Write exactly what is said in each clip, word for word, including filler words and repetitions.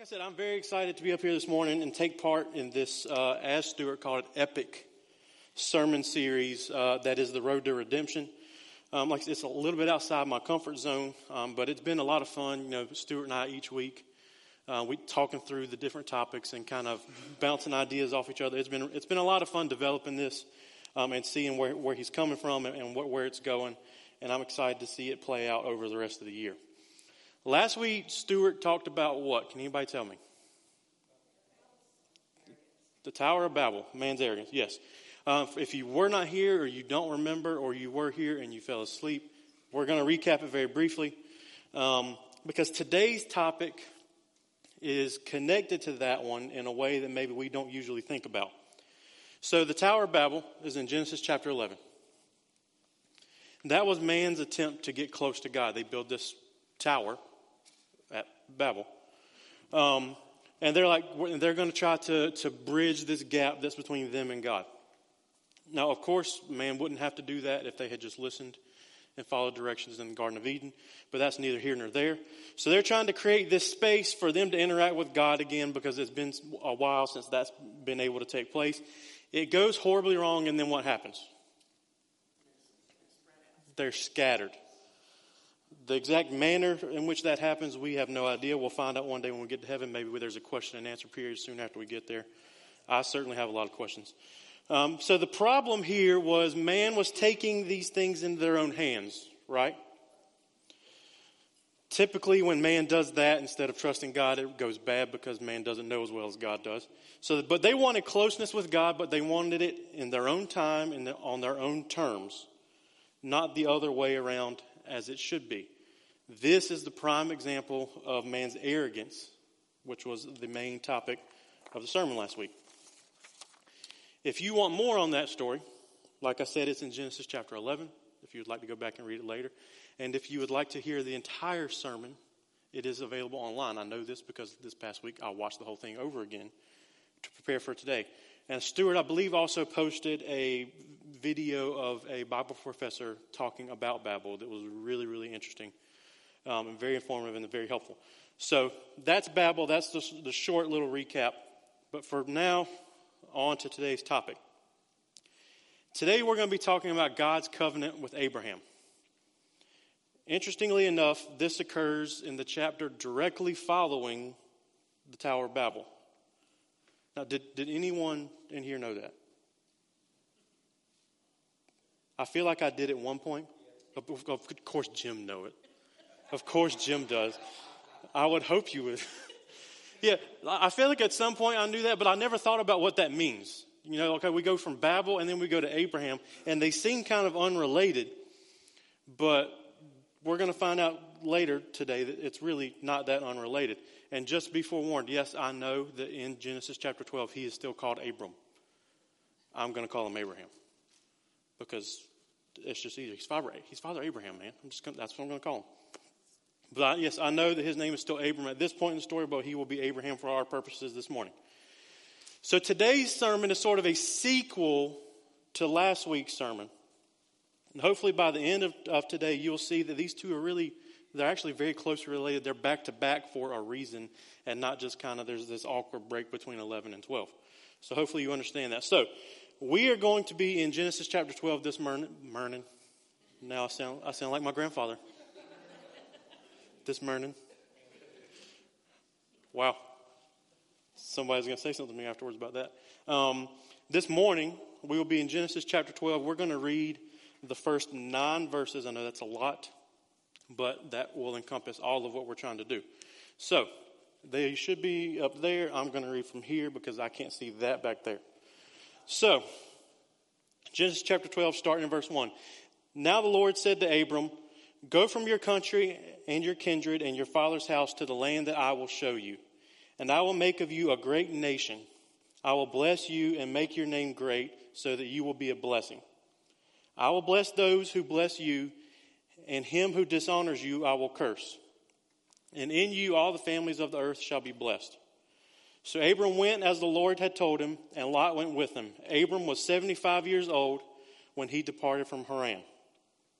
Like I said, I'm very excited to be up here this morning and take part in this, uh, as Stuart called it, epic sermon series uh, that is the Road to Redemption. Um, like it's a little bit outside my comfort zone, um, but it's been a lot of fun. You know, Stuart and I each week, uh, we talking through the different topics and kind of bouncing ideas off each other. It's been it's been a lot of fun developing this um, and seeing where, where he's coming from and, and where it's going. And I'm excited to see it play out over the rest of the year. Last week, Stuart talked about what? Can anybody tell me? The Tower of Babel, man's arrogance, yes. Uh, if you were not here or you don't remember or you were here and you fell asleep, we're going to recap it very briefly um, because today's topic is connected to that one in a way that maybe we don't usually think about. So the Tower of Babel is in Genesis chapter eleven. That was man's attempt to get close to God. They built this tower at Babel. Um, and they're like, they're going to try to, to bridge this gap that's between them and God. Now, of course, man wouldn't have to do that if they had just listened and followed directions in the Garden of Eden. But that's neither here nor there. So they're trying to create this space for them to interact with God again because it's been a while since that's been able to take place. It goes horribly wrong, and then what happens? They're scattered. The exact manner in which that happens, we have no idea. We'll find out one day when we get to heaven. Maybe there's a question and answer period soon after we get there. I certainly have a lot of questions. Um, so the problem here was man was taking these things into their own hands, right? Typically when man does that, instead of trusting God, it goes bad because man doesn't know as well as God does. So, but they wanted closeness with God, but they wanted it in their own time and on their own terms, not the other way around as it should be. This is the prime example of man's arrogance, which was the main topic of the sermon last week. If you want more on that story, like I said, it's in Genesis chapter eleven, if you would like to go back and read it later. And if you would like to hear the entire sermon, it is available online. I know this because this past week I watched the whole thing over again to prepare for today. And Stuart, I believe, also posted a video of a Bible professor talking about Babel that was really, really interesting um, and very informative and very helpful. So that's Babel. That's the, the short little recap. But for now, on to today's topic. Today we're going to be talking about God's covenant with Abraham. Interestingly enough, this occurs in the chapter directly following the Tower of Babel. Now, did, did anyone in here know that? I feel like I did at one point. Of, of course, Jim knows it. Of course, Jim does. I would hope you would. Yeah, I feel like at some point I knew that, but I never thought about what that means. You know, okay, we go from Babel and then we go to Abraham, and they seem kind of unrelated, but we're going to find out later today that it's really not that unrelated. And just be forewarned, yes, I know that in Genesis chapter twelve, he is still called Abram. I'm going to call him Abraham because it's just easier. He's Father, he's Father Abraham, man. I'm just gonna, that's what I'm going to call him. But I, yes, I know that his name is still Abram at this point in the story, but he will be Abraham for our purposes this morning. So today's sermon is sort of a sequel to last week's sermon. And hopefully by the end of, of today, you'll see that these two are really, they're actually very closely related. They're back to back for a reason and not just kind of there's this awkward break between eleven and twelve. So hopefully you understand that. So we are going to be in Genesis chapter twelve this morning. morning. Now I sound, I sound like my grandfather. This morning. Wow. Somebody's going to say something to me afterwards about that. Um, this morning, we will be in Genesis chapter twelve. We're going to read the first nine verses. I know that's a lot, but that will encompass all of what we're trying to do. So, they should be up there. I'm going to read from here because I can't see that back there. So, Genesis chapter twelve, starting in verse one. Now the Lord said to Abram, "Go from your country and your kindred and your father's house to the land that I will show you. And I will make of you a great nation. I will bless you and make your name great so that you will be a blessing. I will bless those who bless you, and him who dishonors you I will curse. And in you all the families of the earth shall be blessed." So Abram went as the Lord had told him, and Lot went with him. Abram was seventy-five years old when he departed from Haran.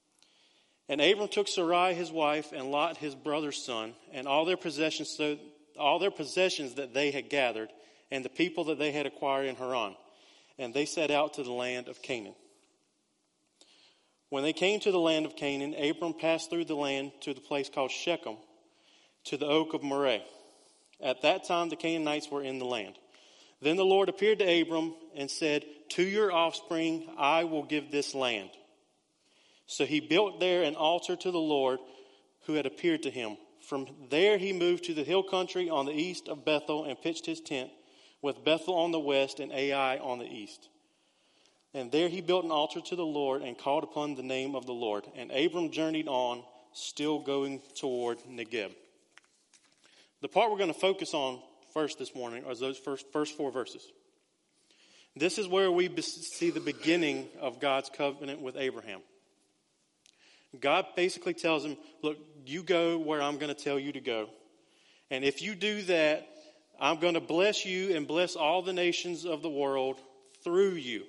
And Abram took Sarai his wife, and Lot his brother's son, and all their possessions, so all their possessions that they had gathered and the people that they had acquired in Haran. And they set out to the land of Canaan. When they came to the land of Canaan, Abram passed through the land to the place called Shechem, to the oak of Moreh. At that time the Canaanites were in the land. Then the Lord appeared to Abram and said, "To your offspring I will give this land." So he built there an altar to the Lord who had appeared to him. From there he moved to the hill country on the east of Bethel and pitched his tent, with Bethel on the west and Ai on the east. And there he built an altar to the Lord and called upon the name of the Lord. And Abram journeyed on, still going toward Negeb. The part we're going to focus on first this morning are those first, first four verses. This is where we be- see the beginning of God's covenant with Abraham. God basically tells him, look, you go where I'm going to tell you to go. And if you do that, I'm going to bless you and bless all the nations of the world through you.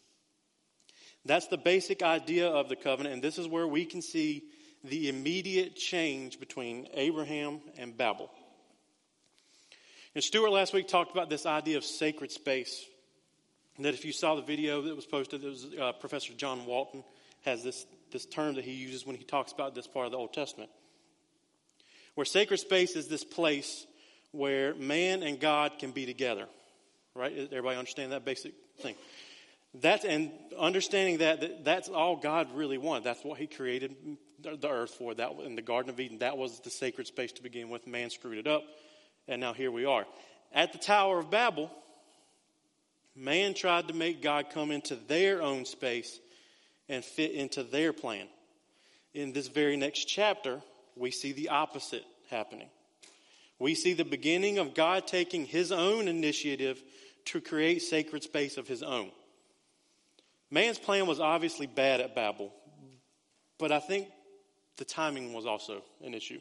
That's the basic idea of the covenant, and this is where we can see the immediate change between Abraham and Babel. And Stuart last week talked about this idea of sacred space. And that if you saw the video that was posted, it was uh, Professor John Walton has this, this term that he uses when he talks about this part of the Old Testament. Where sacred space is this place where man and God can be together. Right? Everybody understand that basic thing? That's, and understanding that, that that's all God really wanted. That's what he created the earth for. That in the Garden of Eden, that was the sacred space to begin with. Man screwed it up, and now here we are. At the Tower of Babel, man tried to make God come into their own space and fit into their plan. In this very next chapter, we see the opposite happening. We see the beginning of God taking his own initiative to create sacred space of his own. Man's plan was obviously bad at Babel, but I think the timing was also an issue.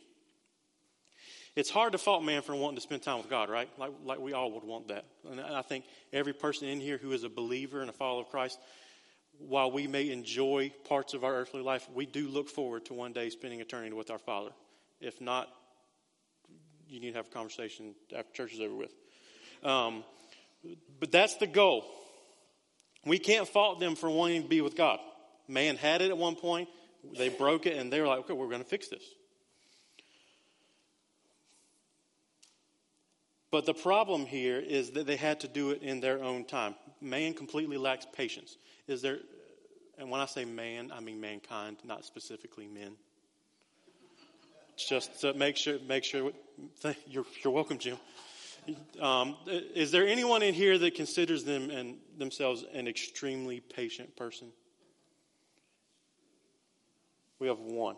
It's hard to fault man for wanting to spend time with God, right? Like, like we all would want that. And I think every person in here who is a believer and a follower of Christ, while we may enjoy parts of our earthly life, we do look forward to one day spending eternity with our Father. If not, you need to have a conversation after church is over with. Um, but that's the goal. We can't fault them for wanting to be with God. Man had it at one point. They broke it, and they were like, okay, we're going to fix this. But the problem here is that they had to do it in their own time. Man completely lacks patience. Is there, and when I say man, I mean mankind, not specifically men. Just to make sure, make sure, you're, you're welcome, Jim. Um, is there anyone in here that considers them and themselves an extremely patient person? We have one.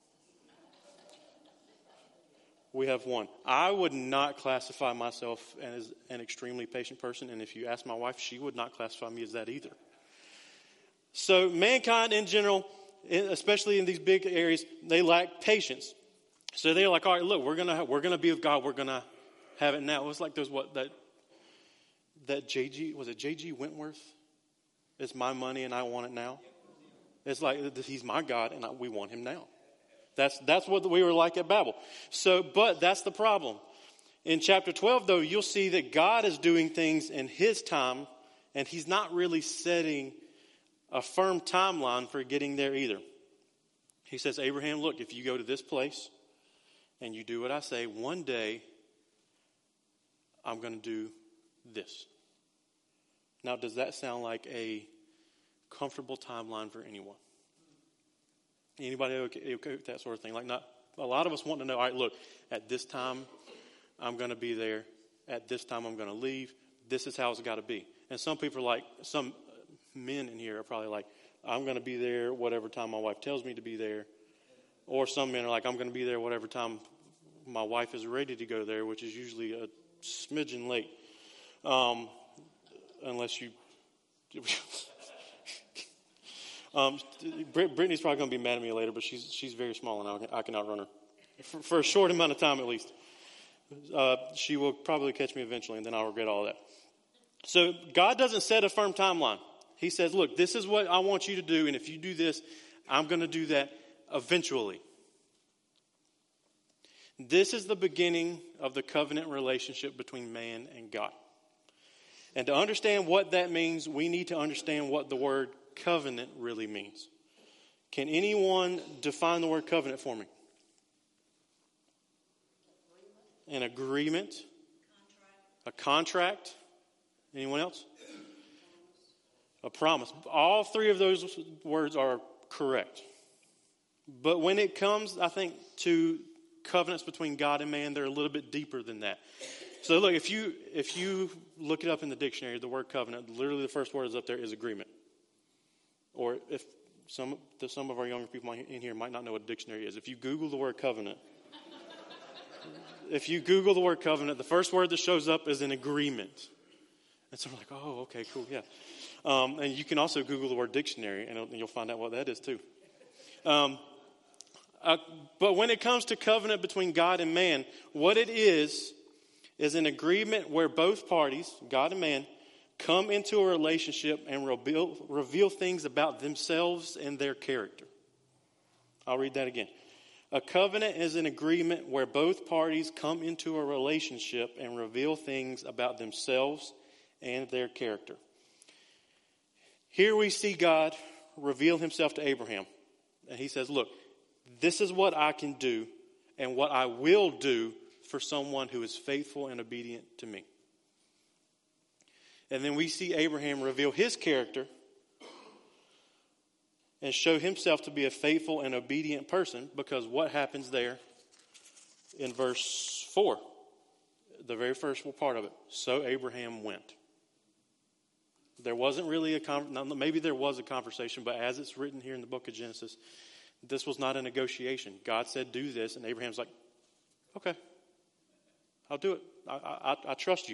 We have one. I would not classify myself as an extremely patient person, and if you ask my wife, she would not classify me as that either. So mankind in general, especially in these big areas, they lack patience. So they're like, all right, look, we're gonna we're gonna be with God. We're gonna have it now. It was like there's what that that J G was it J G Wentworth? It's my money and I want it now. It's like he's my God and I, we want him now. That's that's what we were like at Babel. So, but that's the problem. In chapter twelve, though, you'll see that God is doing things in his time, and he's not really setting a firm timeline for getting there either. He says, Abraham, look, if you go to this place and you do what I say, one day I'm going to do this. Now, does that sound like a comfortable timeline for anyone? Anybody okay, okay with that sort of thing? Like, not a lot of us want to know, all right, look, at this time I'm going to be there. At this time I'm going to leave. This is how it's got to be. And some people are like, some men in here are probably like, I'm going to be there whatever time my wife tells me to be there. Or some men are like, I'm going to be there whatever time my wife is ready to go there, which is usually a smidgen late. Um, unless you... um, Brittany's probably going to be mad at me later, but she's she's very small and I can outrun her. For, for a short amount of time at least. Uh, she will probably catch me eventually, and then I'll regret all that. So God doesn't set a firm timeline. He says, look, this is what I want you to do, and if you do this, I'm going to do that eventually. This is the beginning of the covenant relationship between man and God. And to understand what that means, we need to understand what the word covenant really means. Can anyone define the word covenant for me? An agreement. A contract. Anyone else? A promise. All three of those words are correct. But when it comes, I think, to covenants between God and man, they're a little bit deeper than that. So look, if you if you look it up in the dictionary, the word covenant, literally the first word is up there is agreement. Or if some some of our younger people in here might not know what a dictionary is. If you Google the word covenant, if you Google the word covenant, the first word that shows up is an agreement. And so we're like, oh, okay, cool, yeah. Um, and you can also Google the word dictionary, and you'll find out what that is too. Um, uh, but when it comes to covenant between God and man, what it is is an agreement where both parties, God and man, come into a relationship and reveal, reveal things about themselves and their character. I'll read that again. A covenant is an agreement where both parties come into a relationship and reveal things about themselves and their character. Here we see God reveal himself to Abraham. And he says, look, this is what I can do and what I will do for someone who is faithful and obedient to me. And then we see Abraham reveal his character and show himself to be a faithful and obedient person, because what happens there in verse four, the very first part of it, so Abraham went. There wasn't really a, con- maybe there was a conversation, but as it's written here in the book of Genesis, this was not a negotiation. God said, do this, and Abraham's like, okay, I'll do it. I, I, I trust you.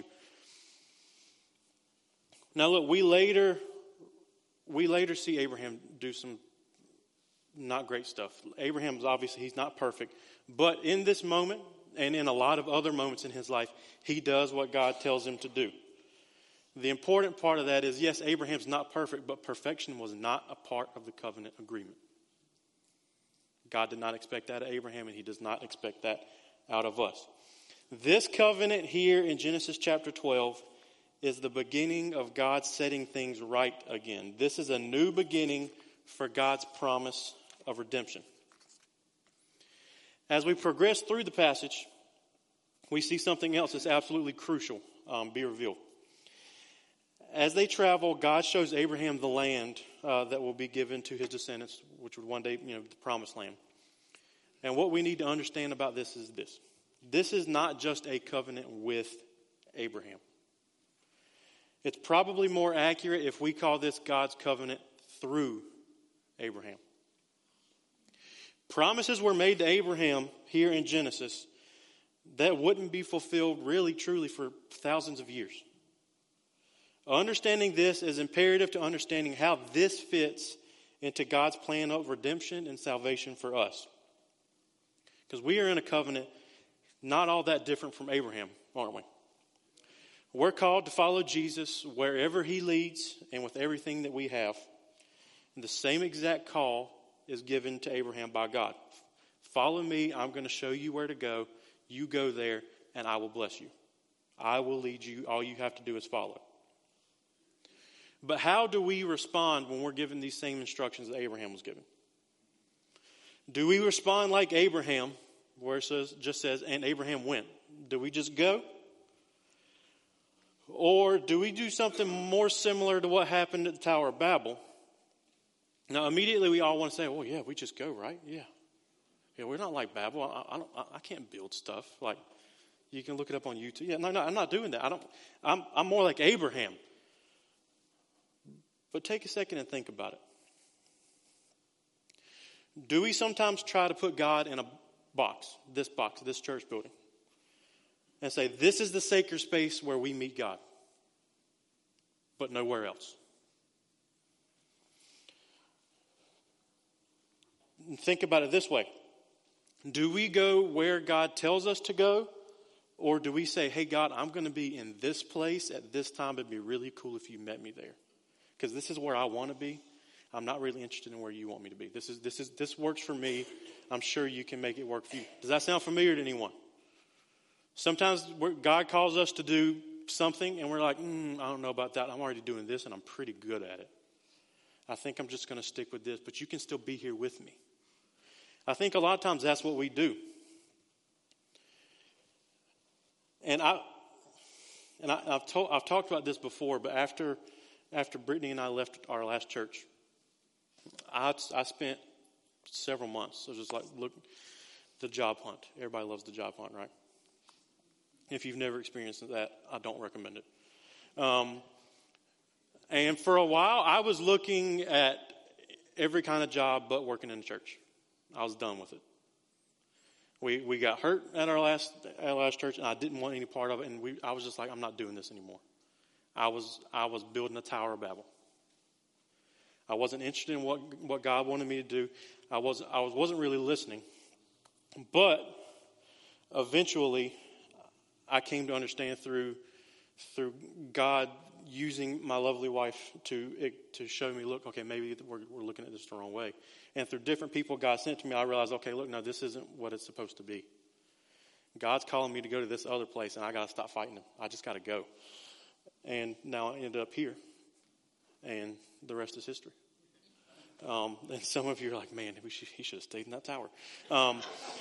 Now look, we later, we later see Abraham do some not great stuff. Abraham's obviously, he's not perfect, but in this moment, and in a lot of other moments in his life, he does what God tells him to do. The important part of that is, yes, Abraham's not perfect, but perfection was not a part of the covenant agreement. God did not expect that of Abraham, and he does not expect that out of us. This covenant here in Genesis chapter twelve is the beginning of God setting things right again. This is a new beginning for God's promise of redemption. As we progress through the passage, we see something else that's absolutely crucial um, be revealed. As they travel, God shows Abraham the land uh, that will be given to his descendants, which would one day, you know, the promised land. And what we need to understand about this is this. This is not just a covenant with Abraham. It's probably more accurate if we call this God's covenant through Abraham. Promises were made to Abraham here in Genesis that wouldn't be fulfilled really, truly for thousands of years. Understanding this is imperative to understanding how this fits into God's plan of redemption and salvation for us. Because we are in a covenant not all that different from Abraham, aren't we? We're called to follow Jesus wherever he leads and with everything that we have. And the same exact call is given to Abraham by God. Follow me, I'm going to show you where to go. You go there, and I will bless you. I will lead you. All you have to do is follow. But how do we respond when we're given these same instructions that Abraham was given? Do we respond like Abraham, where it says, just says, and Abraham went? Do we just go? Or do we do something more similar to what happened at the Tower of Babel? Now, immediately we all want to say, well, yeah, we just go, right? Yeah. Yeah, we're not like Babel. I, I, don't, I can't build stuff. Like, you can look it up on YouTube. Yeah, no, no, I'm not doing that. I don't, I'm, I'm more like Abraham. But take a second and think about it. Do we sometimes try to put God in a box, this box, this church building, and say, this is the sacred space where we meet God, but nowhere else? And think about it this way. Do we go where God tells us to go, or do we say, hey, God, I'm going to be in this place at this time. It'd be really cool if you met me there, because this is where I want to be. I'm not really interested in where you want me to be. This is this is this works for me. I'm sure you can make it work for you. Does that sound familiar to anyone? Sometimes we're, God calls us to do something, and we're like, mm, I don't know about that. I'm already doing this, and I'm pretty good at it. I think I'm just going to stick with this, but you can still be here with me. I think a lot of times that's what we do. And I, and I, I've told, I've talked about this before, but after, after Brittany and I left our last church, I, I spent several months. So just like, look, the job hunt. Everybody loves the job hunt, right? If you've never experienced that, I don't recommend it. Um, and for a while, I was looking at every kind of job but working in the church. I was done with it. We we got hurt at our last at our last church, and I didn't want any part of it. And we I was just like, I'm not doing this anymore. I was I was building a Tower of Babel. I wasn't interested in what what God wanted me to do. I was I was wasn't really listening. But eventually, I came to understand through through God using my lovely wife to to show me, look, okay, maybe we're, we're looking at this the wrong way. And through different people God sent to me, I realized, okay, look, no, this isn't what it's supposed to be. God's calling me to go to this other place, and I got to stop fighting him. I just got to go. And now I ended up here, and the rest is history. Um, and some of you are like, man, we should, he should have stayed in that tower. Um,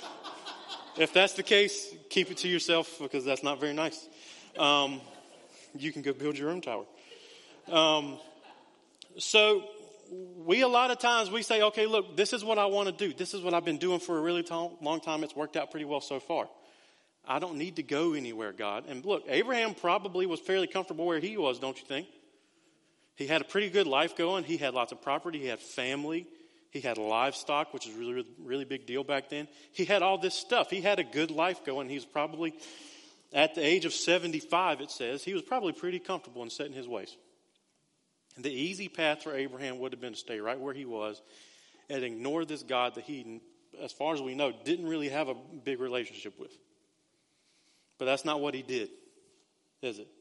if that's the case, keep it to yourself, because that's not very nice. Um, you can go build your own tower. Um, so we, a lot of times we say, okay, look, this is what I want to do. This is what I've been doing for a really t- long time. It's worked out pretty well so far. I don't need to go anywhere, God. And look, Abraham probably was fairly comfortable where he was, don't you think? He had a pretty good life going. He had lots of property. He had family. He had livestock, which is really, really, really big deal back then. He had all this stuff. He had a good life going. He was probably, at the age of seventy-five, it says, he was probably pretty comfortable in setting his ways. The easy path for Abraham would have been to stay right where he was and ignore this God that he, as far as we know, didn't really have a big relationship with. But that's not what he did, is it?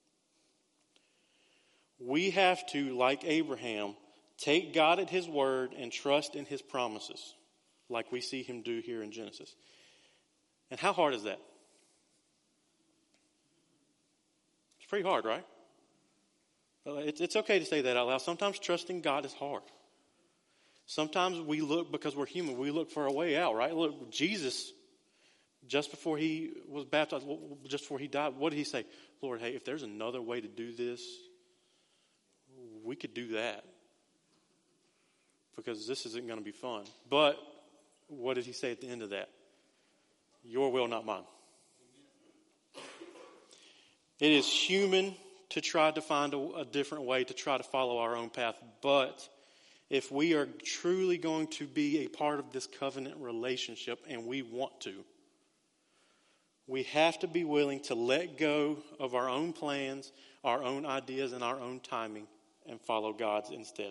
We have to, like Abraham, take God at his word and trust in his promises, like we see him do here in Genesis. And how hard is that? It's pretty hard, right? It's, it's okay to say that out loud. Sometimes trusting God is hard. Sometimes we look, because we're human, we look for a way out, right? Look, Jesus, just before he was baptized, just before he died, what did he say? Lord, hey, if there's another way to do this, we could do that. Because this isn't going to be fun. But what did he say at the end of that? Your will, not mine. It is human to try to find a, a different way, to try to follow our own path. But if we are truly going to be a part of this covenant relationship, and we want to, we have to be willing to let go of our own plans, our own ideas, and our own timing, and follow God's instead.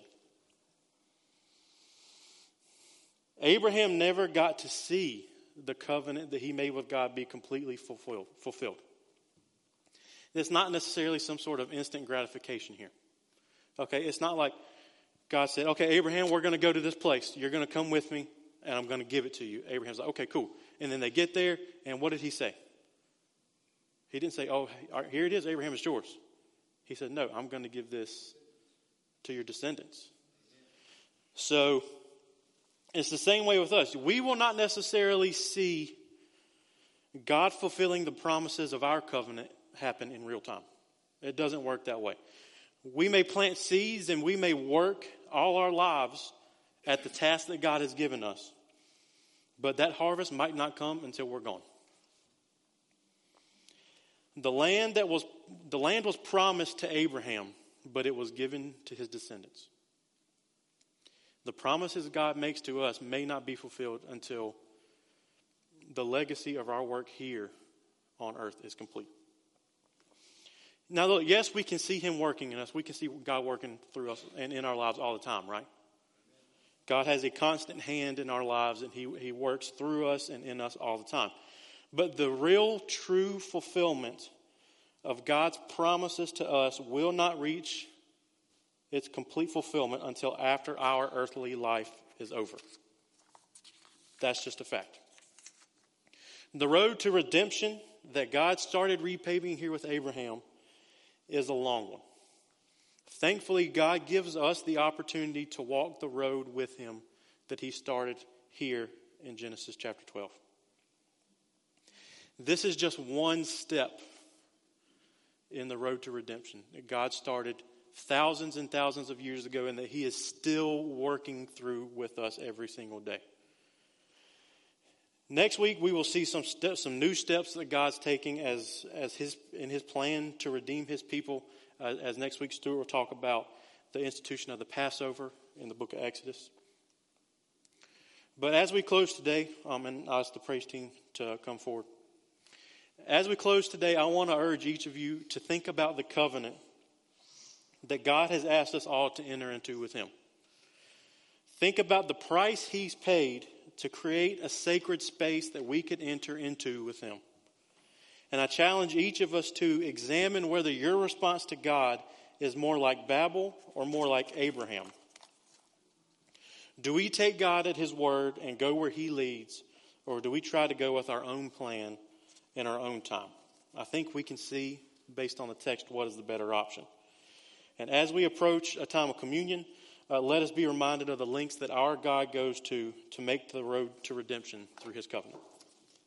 Abraham never got to see the covenant that he made with God be completely fulfilled. fulfilled. It's not necessarily some sort of instant gratification here. Okay, it's not like God said, okay, Abraham, we're going to go to this place. You're going to come with me, and I'm going to give it to you. Abraham's like, okay, cool. And then they get there, and what did he say? He didn't say, oh, here it is, Abraham, it's yours. He said, no, I'm going to give this to your descendants. So it's the same way with us. We will not necessarily see God fulfilling the promises of our covenant happen in real time. It doesn't work that way. We may plant seeds and we may work all our lives at the task that God has given us. But that harvest might not come until we're gone. The land that was the land was promised to Abraham, but it was given to his descendants. The promises God makes to us may not be fulfilled until the legacy of our work here on earth is complete. Now, look, yes, we can see him working in us. We can see God working through us and in our lives all the time, right? God has a constant hand in our lives, and he, he works through us and in us all the time. But the real, true fulfillment of God's promises to us will not reach its complete fulfillment until after our earthly life is over. That's just a fact. The road to redemption that God started repaving here with Abraham is a long one. Thankfully, God gives us the opportunity to walk the road with him that he started here in Genesis chapter twelve. This is just one step in the road to redemption that God started thousands and thousands of years ago and that he is still working through with us every single day. Next week, we will see some steps, some new steps that God's taking as, as his in his plan to redeem his people. Uh, as next week, Stuart will talk about the institution of the Passover in the book of Exodus. But as we close today, um, and I ask the praise team to come forward. As we close today, I want to urge each of you to think about the covenant that God has asked us all to enter into with him. Think about the price he's paid to create a sacred space that we could enter into with him. And I challenge each of us to examine whether your response to God is more like Babel or more like Abraham. Do we take God at his word and go where he leads, or do we try to go with our own plan in our own time? I think we can see, based on the text, what is the better option. And as we approach a time of communion, uh, let us be reminded of the lengths that our God goes to to make the road to redemption through his covenant.